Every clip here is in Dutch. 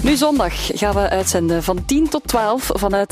Nu zondag gaan we uitzenden van 10 tot 12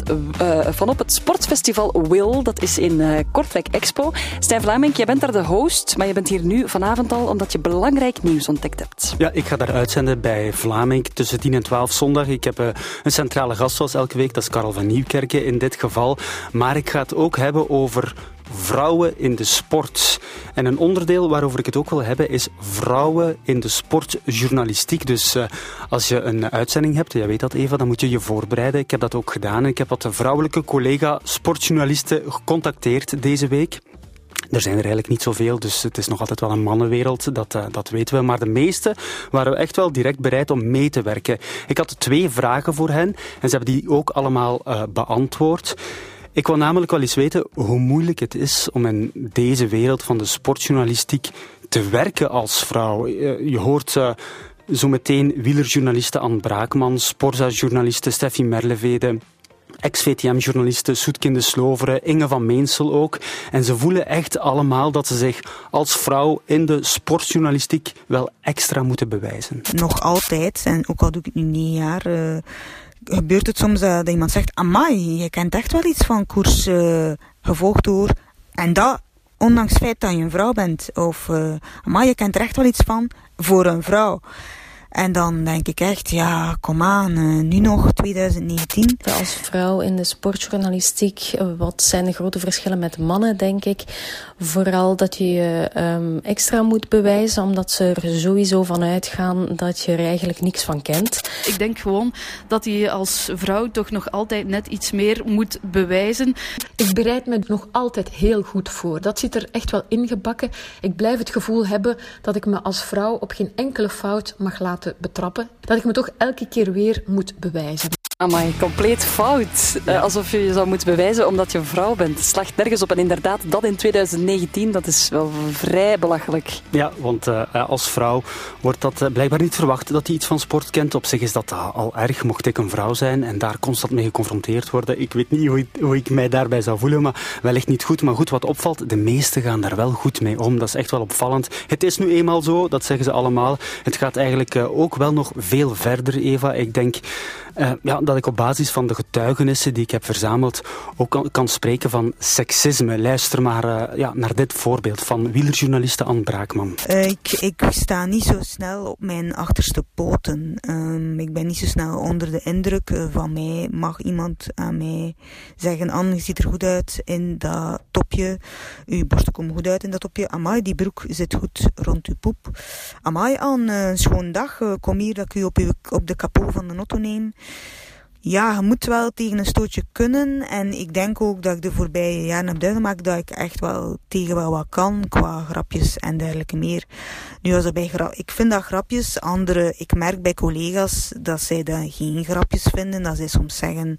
vanop het sportfestival Will. Dat is in Kortrijk Expo. Stijn Vlamink, jij bent daar de host, maar je bent hier nu vanavond al omdat je belangrijk nieuws ontdekt hebt. Ja, ik ga daar uitzenden bij Vlamink tussen 10 en 12 zondag. Ik heb een centrale gast zoals elke week, dat is Karel van Nieuwkerke in dit geval. Maar ik ga het ook hebben over vrouwen in de sport. En een onderdeel waarover ik het ook wil hebben is vrouwen in de sportjournalistiek. Dus als je een uitzending hebt, jij weet dat Eva, dan moet je je voorbereiden. Ik heb dat ook gedaan en ik heb wat vrouwelijke collega-sportjournalisten gecontacteerd deze week. Er zijn er eigenlijk niet zoveel, dus het is nog altijd wel een mannenwereld, dat weten we. Maar de meeste waren we echt wel direct bereid om mee te werken. Ik had 2 vragen voor hen en ze hebben die ook allemaal beantwoord. Ik wil namelijk wel eens weten hoe moeilijk het is om in deze wereld van de sportjournalistiek te werken als vrouw. Je hoort zo meteen wielerjournaliste Anne Braakman, Sporza-journaliste Steffi Merlevede, ex-VTM-journaliste Soetkin de Sloveren, Inge van Meensel ook. En ze voelen echt allemaal dat ze zich als vrouw in de sportjournalistiek wel extra moeten bewijzen. Nog altijd, en ook al doe ik het nu 9 jaar... gebeurt het soms dat iemand zegt, amai, je kent echt wel iets van koers gevolgd door. En dat, ondanks het feit dat je een vrouw bent. Of, amai, je kent er echt wel iets van voor een vrouw. En dan denk ik echt, ja, kom aan, nu nog, 2019. Als vrouw in de sportjournalistiek, wat zijn de grote verschillen met mannen, denk ik? Vooral dat je je extra moet bewijzen, omdat ze er sowieso van uitgaan dat je er eigenlijk niks van kent. Ik denk gewoon dat je als vrouw toch nog altijd net iets meer moet bewijzen. Ik bereid me nog altijd heel goed voor. Dat zit er echt wel ingebakken. Ik blijf het gevoel hebben dat ik me als vrouw op geen enkele fout mag laten betrappen. Dat ik me toch elke keer weer moet bewijzen. Amai, compleet fout. Alsof je je zou moeten bewijzen omdat je een vrouw bent. Het slaagt nergens op. En inderdaad, dat in 2019, dat is wel vrij belachelijk. Ja, want als vrouw wordt dat blijkbaar niet verwacht dat hij iets van sport kent. Op zich is dat al erg, mocht ik een vrouw zijn en daar constant mee geconfronteerd worden. Ik weet niet hoe ik mij daarbij zou voelen, maar wellicht niet goed. Maar goed, wat opvalt, de meesten gaan daar wel goed mee om. Dat is echt wel opvallend. Het is nu eenmaal zo, dat zeggen ze allemaal. Het gaat eigenlijk ook wel nog veel verder, Eva. Ik denk... dat ik op basis van de getuigenissen die ik heb verzameld ook kan spreken van seksisme. Luister maar naar dit voorbeeld van wielerjournaliste Anne Braakman. Ik sta niet zo snel op mijn achterste poten. Ik ben niet zo snel onder de indruk van mij. Mag iemand aan mij zeggen, Anne, je ziet er goed uit in dat topje. Uw borsten komen goed uit in dat topje. Amai, die broek zit goed rond uw poep. Amai, Anne, een schoon dag. Kom hier dat ik u op de kapot van de auto neem. Ja, je moet wel tegen een stootje kunnen. En ik denk ook dat ik de voorbije jaren heb duidelijk gemaakt dat ik echt wel tegen wel wat kan qua grapjes en dergelijke meer. Nu als ik vind dat grapjes. Ik merk bij collega's dat zij dat geen grapjes vinden. Dat zij soms zeggen,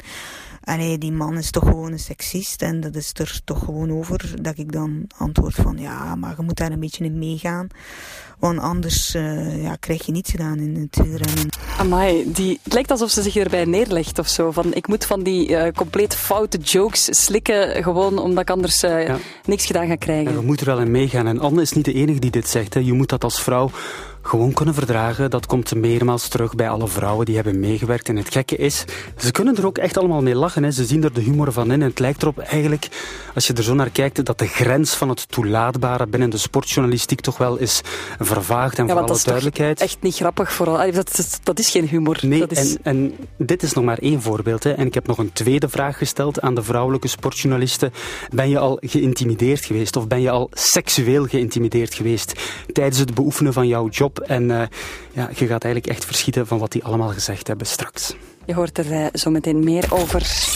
die man is toch gewoon een seksist en dat is er toch gewoon over. Dat ik dan antwoord van, ja, maar je moet daar een beetje in meegaan. Want anders krijg je niets gedaan in het wielrennen. Amai, het lijkt alsof ze zich erbij neerlegt of zo. Van, ik moet van die compleet foute jokes slikken, gewoon omdat ik anders niks gedaan ga krijgen. Ja, we moeten er wel in meegaan. En Anne is niet de enige die dit zegt. Hè. Je moet dat als vrouw gewoon kunnen verdragen. Dat komt meermaals terug bij alle vrouwen die hebben meegewerkt. En het gekke is, ze kunnen er ook echt allemaal mee lachen. Hè. Ze zien er de humor van in. En het lijkt erop eigenlijk, als je er zo naar kijkt, dat de grens van het toelaatbare binnen de sportjournalistiek toch wel is vervaagd. En voor alle duidelijkheid. Echt niet grappig vooral. Dat is geen humor. Nee, dat is... en dit is nog maar 1 voorbeeld. Hè. En ik heb nog een tweede vraag gesteld aan de vrouwelijke sportjournalisten. Ben je al geïntimideerd geweest? Of ben je al seksueel geïntimideerd geweest tijdens het beoefenen van jouw job? En je gaat eigenlijk echt verschieten van wat die allemaal gezegd hebben straks. Je hoort er zo meteen meer over.